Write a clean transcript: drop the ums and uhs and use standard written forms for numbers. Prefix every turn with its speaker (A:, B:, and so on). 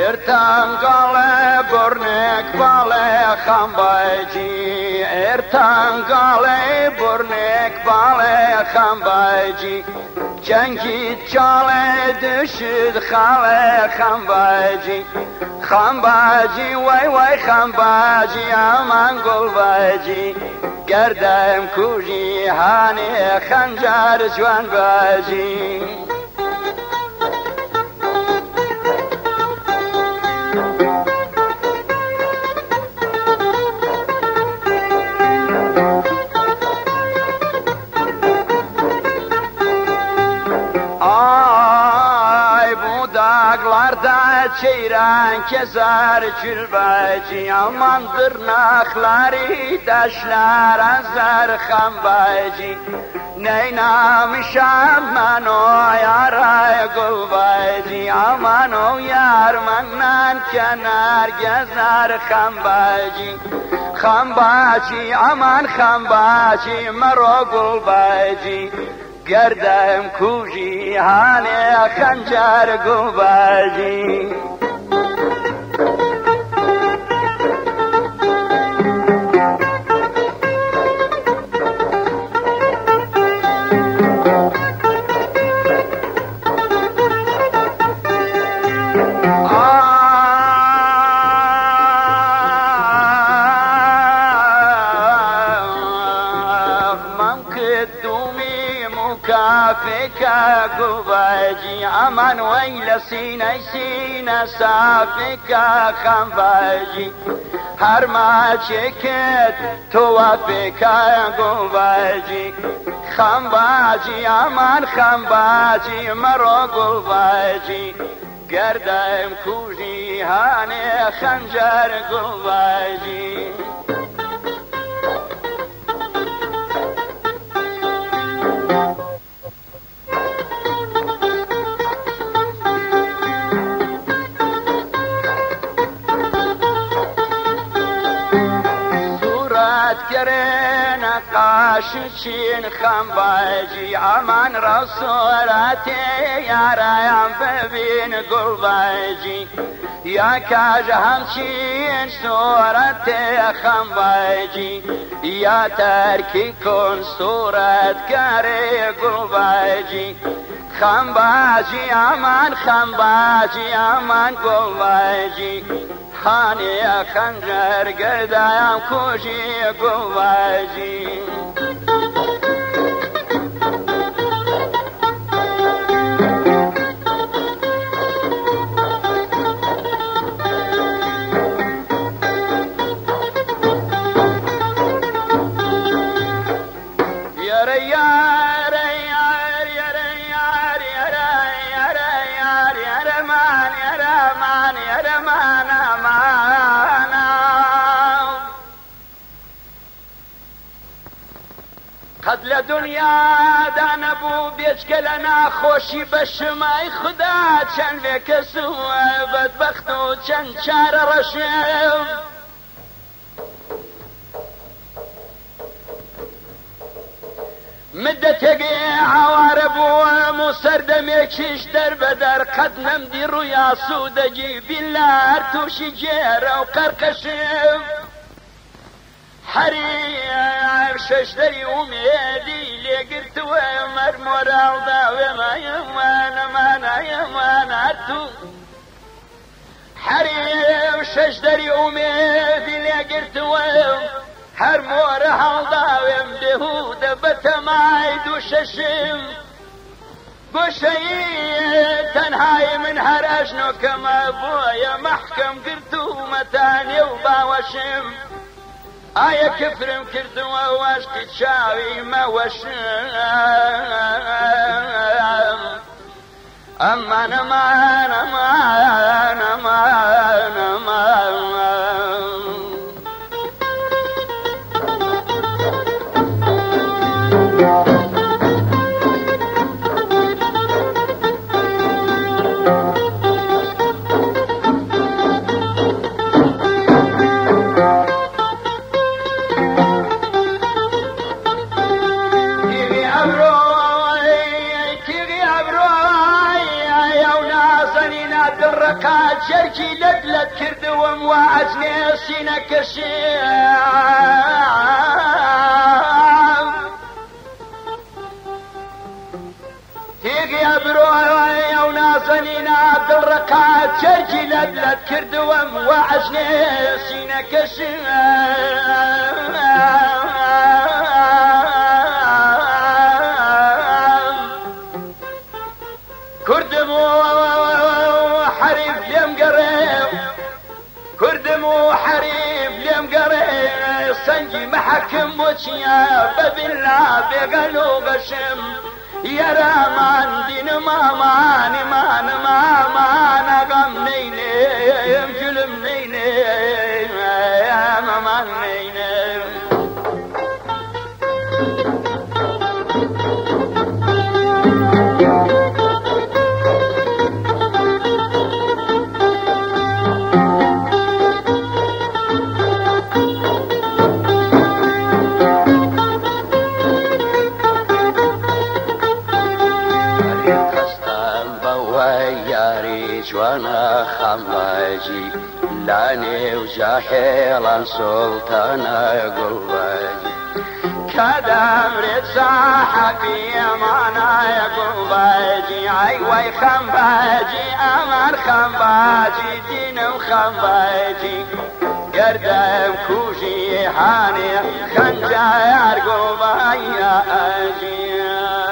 A: ارتنقال برنک باله خنبایجی ارتنقال برنک باله خنبایجی جنگی چاله دشد خاله خنبایجی خنبایجی وای وای خنبایجی امان گلبایجی گردم کوژی هانه خنجر جوان باجی çeyren keser külbeci amandır nakları daşlar azar xambeci neynamışam ben o yara gulbeci aman o yar menden kenar gezer xambeci xambeci aman xambeci mero gulbeci گردم کوژی هانه خنجر گوباجی كافكا قباجي أمان ويل سينا سينا صافكا خنباجي هر ما چكت توافكا قباجي خنباجي أمان خنباجي مرو قباجي گردم کوژی هانه خنجر قباجي گرن قاشچین خنباجی امان رسولتی یارایم ببین گلباجی یا کاج همچین صورت خنباجی یا ترکی کن صورت گره گلباجی خنباجی امان گلباجی خانه خنجر گردایم کوژی گلباجی قد لدنیا دانبو بیچکلنا خوشی بشمای خدا چند بکسو بدبختو چند چار رشم مدتگی عواربو مسردمکش در بدر قد نمدی رویا سودگی بیلار توشی جیر و قرقشم حريم ششتري وميدي لقرت ومرمور عضاوي ما يمان ما يمان عدو حريم ششتري وميدي لقرت ومرمور عضاوي مدهود بتمايد وششم بشي تنهاي من هرجنو كما بويا محكم قرتو متاني وباوشم آیا کفرم کردم و واشقی چاوی ما وشم امان امان امان امان امان دڕەکات جەرگی لەت کردوم وعەزنێ سینەکەشیم تێگە برۆی ئەو نازەنینە دڵڕەکات جەرگی لەت کردوم وعەزنێ سینەکەشیم كردم وحريف ليم قريب كردم وحريف ليم قريب سنجي محكم وشيا ببلا بقلو بشم يا رامان دين مامان مان مامان غمنيني جلمنيني يا مامان نيني جوانا خماجي لاني وجاحيلا سلطانا قلباجي كدام رزا حبي امانا قلباجي عيوي خمباجي امان خمباجي دين وخمباجي قردم كوجي حاني خنجار قلباجي اجي